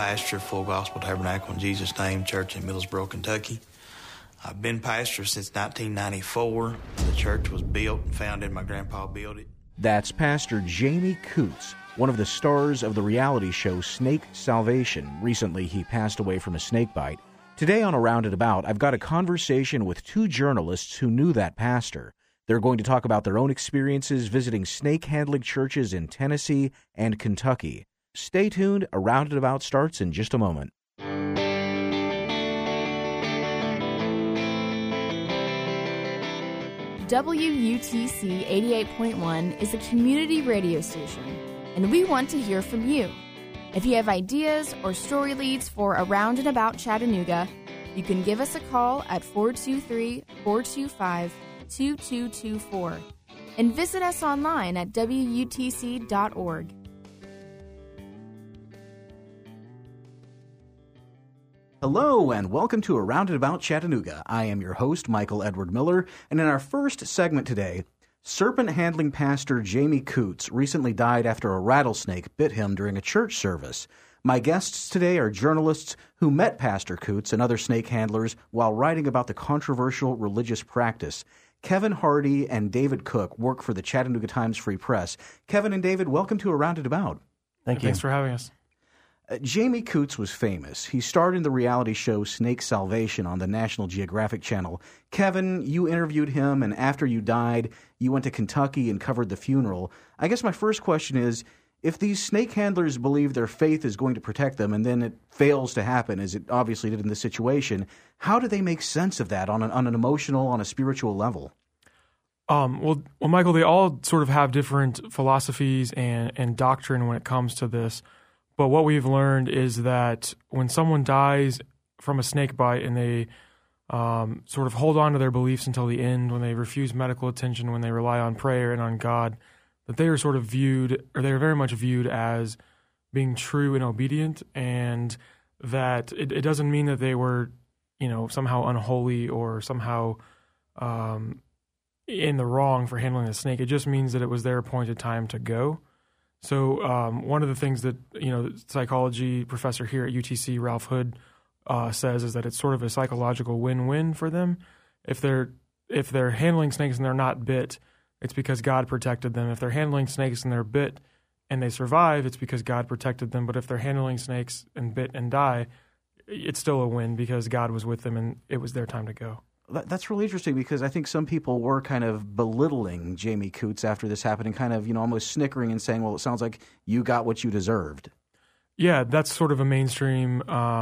pastor of Full Gospel Tabernacle in Jesus' Name Church in Middlesboro, Kentucky. I've been pastor since 1994. The church was built and founded. My grandpa built it. That's Pastor Jamie Coots, one of the stars of the reality show Snake Salvation. Recently, he passed away from a snake bite. Today on Around and About, I've got a conversation with two journalists who knew that pastor. They're going to talk about their own experiences visiting snake-handling churches in Tennessee and Kentucky. Stay tuned. Around and About starts in just a moment. WUTC 88.1 is a community radio station, and we want to hear from you. If you have ideas or story leads for Around and About Chattanooga, you can give us a call at 423-425-2224 and visit us online at WUTC.org. Hello, and welcome to Around and About Chattanooga. I am your host, Michael Edward Miller, and in our first segment today, serpent-handling pastor Jamie Coots recently died after a rattlesnake bit him during a church service. My guests today are journalists who met Pastor Coots and other snake handlers while writing about the controversial religious practice. Kevin Hardy and David Cook work for the Chattanooga Times Free Press. Kevin and David, welcome to Around and About. Thank you. Thanks for having us. Jamie Coots was famous. He starred in the reality show Snake Salvation on the National Geographic Channel. Kevin, you interviewed him, and after you died, you went to Kentucky and covered the funeral. I guess my first question is, if these snake handlers believe their faith is going to protect them and then it fails to happen, as it obviously did in this situation, how do they make sense of that on an emotional, on a spiritual level? Well, Michael, they all sort of have different philosophies and doctrine when it comes to this. But what we've learned is that when someone dies from a snake bite and they sort of hold on to their beliefs until the end, when they refuse medical attention, when they rely on prayer and on God, that they are sort of viewed, or they are very much viewed as being true and obedient, and that it doesn't mean that they were, somehow unholy or somehow in the wrong for handling the snake. It just means that it was their appointed time to go. So one of the things that the psychology professor here at UTC, Ralph Hood, says is that it's sort of a psychological win-win for them. If they're handling snakes and they're not bit, it's because God protected them. If they're handling snakes and they're bit and they survive, it's because God protected them. But if they're handling snakes and bit and die, it's still a win because God was with them and it was their time to go. That's really interesting because I think some people were kind of belittling Jamie Coots after this happened and kind of, almost snickering and saying, well, it sounds like you got what you deserved. Yeah, that's sort of a mainstream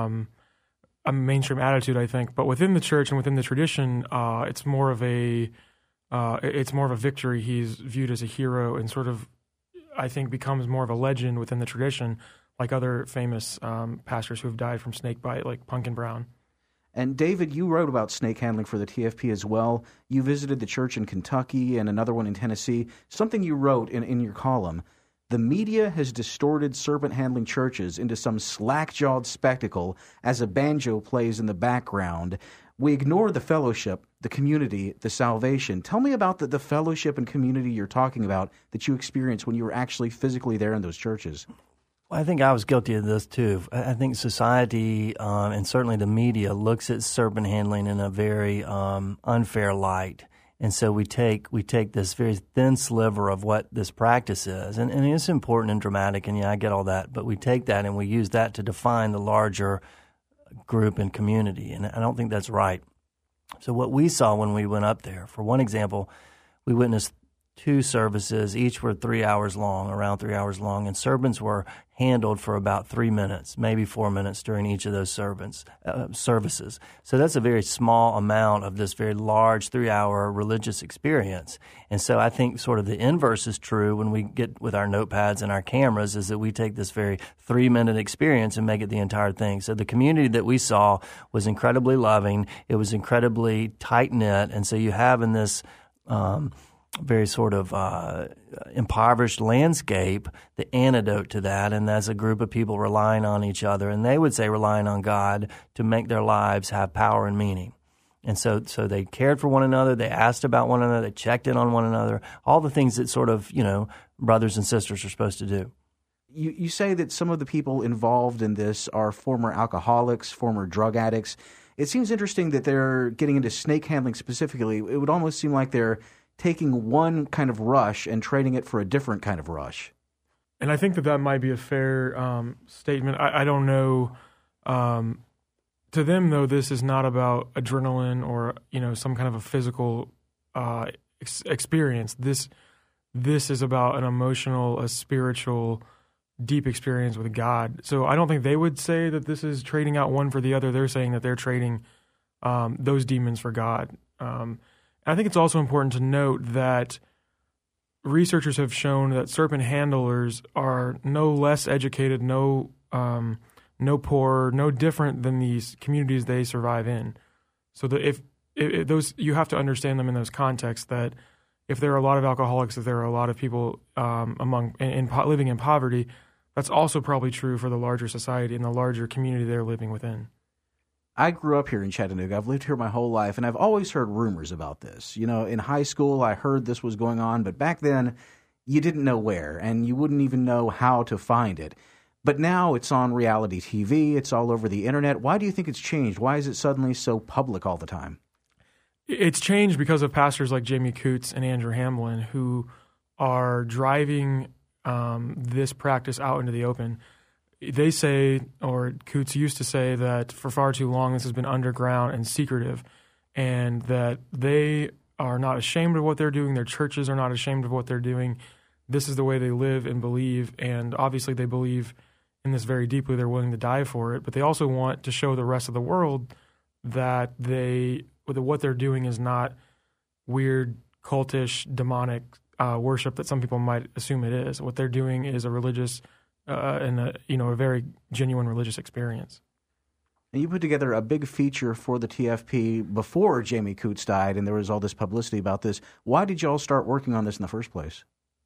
attitude, I think. But within the church and within the tradition, it's more of a victory. He's viewed as a hero and sort of, I think, becomes more of a legend within the tradition, like other famous pastors who have died from snake bite, like Punkin Brown. And David, you wrote about snake handling for the TFP as well. You visited the church in Kentucky and another one in Tennessee. Something you wrote in your column, the media has distorted serpent-handling churches into some slack-jawed spectacle as a banjo plays in the background. We ignore the fellowship, the community, the salvation. Tell me about the fellowship and community you're talking about that you experienced when you were actually physically there in those churches. I think I was guilty of this too. I think society and certainly the media looks at serpent handling in a very unfair light, and so we take this very thin sliver of what this practice is, and it's important and dramatic, and I get all that, but we take that and we use that to define the larger group and community, and I don't think that's right. So what we saw when we went up there, for one example, we witnessed 2 services. Each were 3 hours long, around 3 hours long, and serpents were handled for about 3 minutes, maybe 4 minutes during each of those services. So that's a very small amount of this very large 3-hour religious experience. And so I think sort of the inverse is true when we get with our notepads and our cameras, is that we take this very 3-minute experience and make it the entire thing. So the community that we saw was incredibly loving. It was incredibly tight-knit. And so you have in this very sort of impoverished landscape, the antidote to that, and that's a group of people relying on each other, and they would say relying on God to make their lives have power and meaning. And so they cared for one another, they asked about one another, they checked in on one another, all the things that sort of, brothers and sisters are supposed to do. You say that some of the people involved in this are former alcoholics, former drug addicts. It seems interesting that they're getting into snake handling specifically. It would almost seem like they're taking one kind of rush and trading it for a different kind of rush. And I think that might be a fair statement. I don't know. To them, though, this is not about adrenaline or some kind of a physical experience. This is about an emotional, a spiritual, deep experience with God. So I don't think they would say that this is trading out one for the other. They're saying that they're trading those demons for God. I think it's also important to note that researchers have shown that serpent handlers are no less educated, no poorer, no different than these communities they survive in. So that if those, you have to understand them in those contexts, that if there are a lot of alcoholics, if there are a lot of people living in poverty, that's also probably true for the larger society and the larger community they're living within. I grew up here in Chattanooga. I've lived here my whole life, and I've always heard rumors about this. In high school, I heard this was going on, but back then, you didn't know where, and you wouldn't even know how to find it. But now it's on reality TV. It's all over the internet. Why do you think it's changed? Why is it suddenly so public all the time? It's changed because of pastors like Jamie Coots and Andrew Hamblin, who are driving this practice out into the open. They say, or Coots used to say, that for far too long this has been underground and secretive, and that they are not ashamed of what they're doing. Their churches are not ashamed of what they're doing. This is the way they live and believe, and obviously they believe in this very deeply. They're willing to die for it, but they also want to show the rest of the world that what they're doing is not weird, cultish, demonic worship that some people might assume it is. What they're doing is a religious and a very genuine religious experience. And you put together a big feature for the TFP before Jamie Coots died, and there was all this publicity about this. Why did you all start working on this in the first place?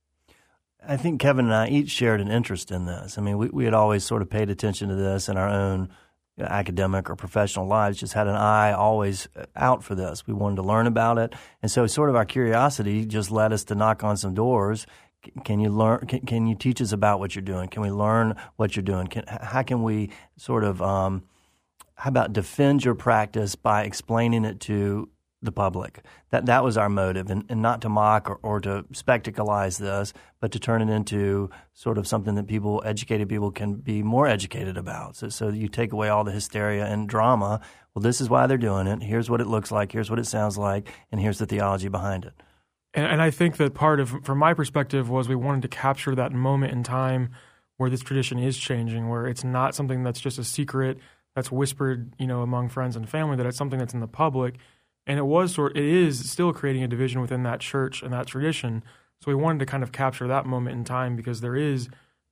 I think Kevin and I each shared an interest in this. I mean, we had always sort of paid attention to this in our own academic or professional lives, just had an eye always out for this. We wanted to learn about it. And so sort of our curiosity just led us to knock on some doors. Can you learn? Can you teach us about what you're doing? Can we learn what you're doing? How can we sort of how about defend your practice by explaining it to the public? That was our motive, and not to mock or to spectacleize this, but to turn it into sort of something that educated people can be more educated about. So you take away all the hysteria and drama. Well, this is why they're doing it. Here's what it looks like. Here's what it sounds like. And here's the theology behind it. And I think that from my perspective, was we wanted to capture that moment in time where this tradition is changing, where it's not something that's just a secret that's whispered, among friends and family, that it's something that's in the public. And it is still creating a division within that church and that tradition. So we wanted to kind of capture that moment in time, because there is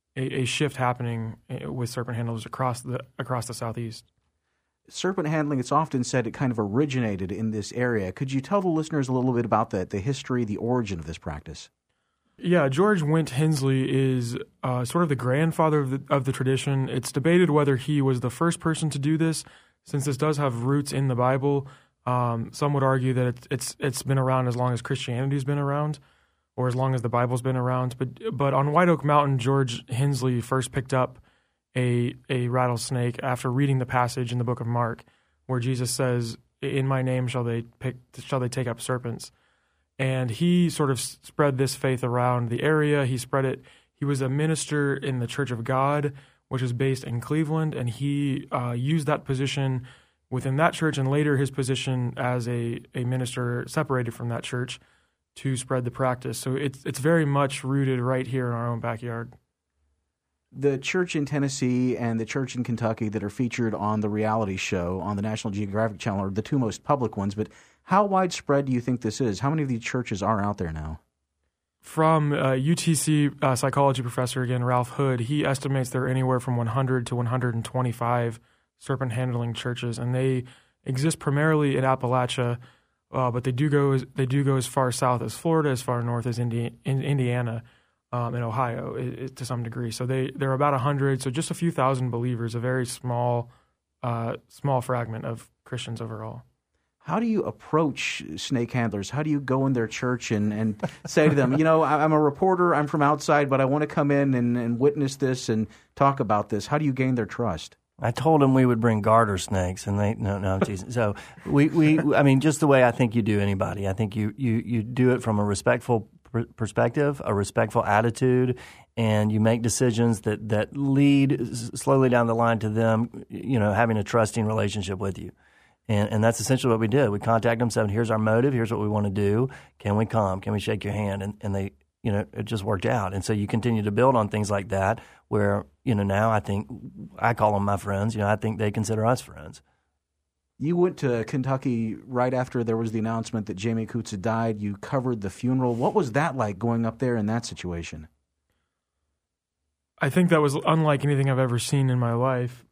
a shift happening with serpent handlers across the Southeast. Serpent handling, it's often said it kind of originated in this area. Could you tell the listeners a little bit about the history, the origin of this practice? Yeah, George Wendt Hensley is sort of the grandfather of the tradition. It's debated whether he was the first person to do this, since this does have roots in the Bible. Some would argue that it's been around as long as Christianity's been around, or as long as the Bible's been around. But on White Oak Mountain, George Hensley first picked up a rattlesnake after reading the passage in the book of Mark, where Jesus says, "In my name shall they take up serpents." And he sort of spread this faith around the area. He spread it. He was a minister in the Church of God, which is based in Cleveland, and he used that position within that church, and later his position as a minister separated from that church to spread the practice. So it's very much rooted right here in our own backyard. The church in Tennessee and the church in Kentucky that are featured on the reality show on the National Geographic Channel are the two most public ones, but how widespread do you think this is? How many of these churches are out there now? From UTC psychology professor, again, Ralph Hood, he estimates there are anywhere from 100 to 125 serpent handling churches, and they exist primarily in Appalachia, but they do go as far south as Florida, as far north as Indiana, and Ohio to some degree. So they're about 100, so just a few thousand believers, a very small fragment of Christians overall. How do you approach snake handlers? How do you go in their church and say to them, I'm a reporter, I'm from outside, but I want to come in and witness this and talk about this? How do you gain their trust? I told them we would bring garter snakes, and no, I'm teasing. So I mean, just the way I think you do anybody. I think you do it from a respectful perspective, a respectful attitude, and you make decisions that lead slowly down the line to them, having a trusting relationship with you. And that's essentially what we did. We contacted them, said, here's our motive, here's what we want to do. Can we come? Can we shake your hand? And they, it just worked out. And so you continue to build on things like that where, now I think I call them my friends. I think they consider us friends. You went to Kentucky right after there was the announcement that Jamie Coots had died. You covered the funeral. What was that like going up there in that situation? I think that was unlike anything I've ever seen in my life.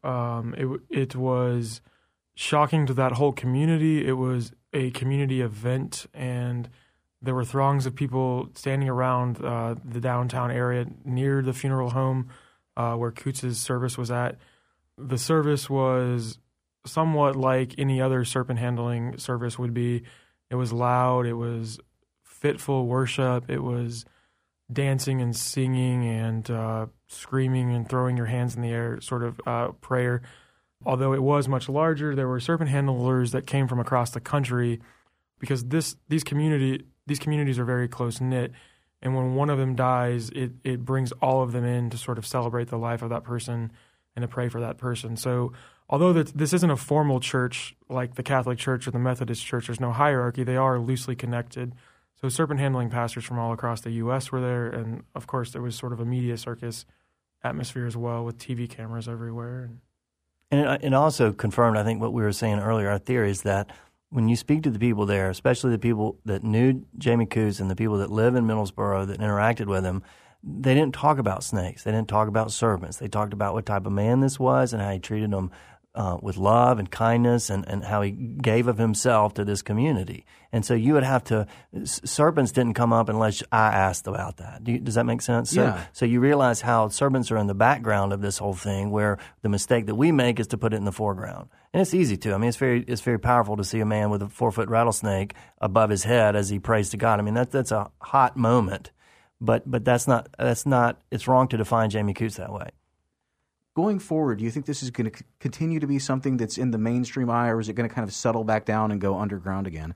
It was shocking to that whole community. It was a community event, and there were throngs of people standing around the downtown area near the funeral home where Coots' service was at. The service was somewhat like any other serpent handling service would be. It was loud. It was fitful worship. It was dancing and singing and screaming and throwing your hands in the air sort of prayer. Although it was much larger, there were serpent handlers that came from across the country because these communities are very close-knit. And when one of them dies, it brings all of them in to sort of celebrate the life of that person and to pray for that person. So although this isn't a formal church like the Catholic Church or the Methodist Church, there's no hierarchy, they are loosely connected. So serpent handling pastors from all across the U.S. were there, and of course there was sort of a media circus atmosphere as well with TV cameras everywhere. And it also confirmed, I think, what we were saying earlier, our theory is that when you speak to the people there, especially the people that knew Jamie Coots and the people that live in Middlesboro that interacted with him, they didn't talk about snakes. They didn't talk about serpents. They talked about what type of man this was and how he treated them with love and kindness and how he gave of himself to this community. And so you would have to – serpents didn't come up unless I asked about that. Does that make sense? So you realize how serpents are in the background of this whole thing where the mistake that we make is to put it in the foreground. And it's easy to. I mean, it's very powerful to see a man with a 4-foot rattlesnake above his head as he prays to God. I mean, that's a hot moment. But that's not it's wrong to define Jamie Coots that way. Going forward, do you think this is going to continue to be something that's in the mainstream eye, or is it going to kind of settle back down and go underground again?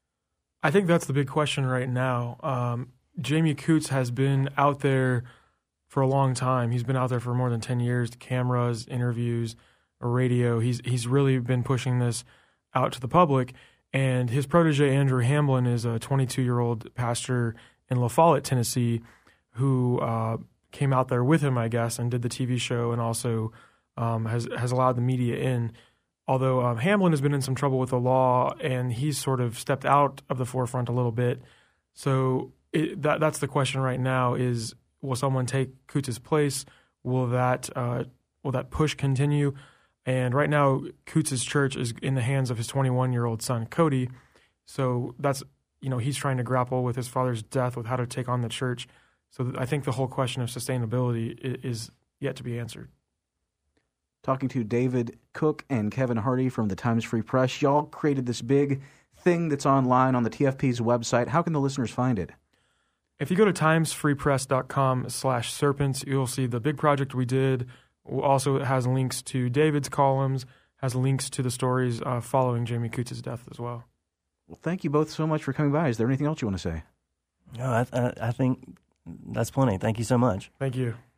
I think that's the big question right now. Jamie Coots has been out there for a long time. He's been out there for more than 10 years, cameras, interviews, radio. He's really been pushing this out to the public. And his protege, Andrew Hamblin, is a 22-year-old pastor in La Follette, Tennessee, who came out there with him, I guess, and did the TV show and also has allowed the media in. Although Hamblin has been in some trouble with the law, and he's sort of stepped out of the forefront a little bit. So that's the question right now is, will someone take Coots' place? Will that push continue? And right now, Coots' church is in the hands of his 21-year-old son, Cody. So that's, he's trying to grapple with his father's death, with how to take on the church. So I think the whole question of sustainability is yet to be answered. Talking to David Cook and Kevin Hardy from the Times Free Press. Y'all created this big thing that's online on the TFP's website. How can the listeners find it? If you go to timesfreepress.com/serpents, you'll see the big project we did. Also, it has links to David's columns, has links to the stories following Jamie Coots' death as well. Well, thank you both so much for coming by. Is there anything else you want to say? No, I think that's plenty. Thank you so much. Thank you.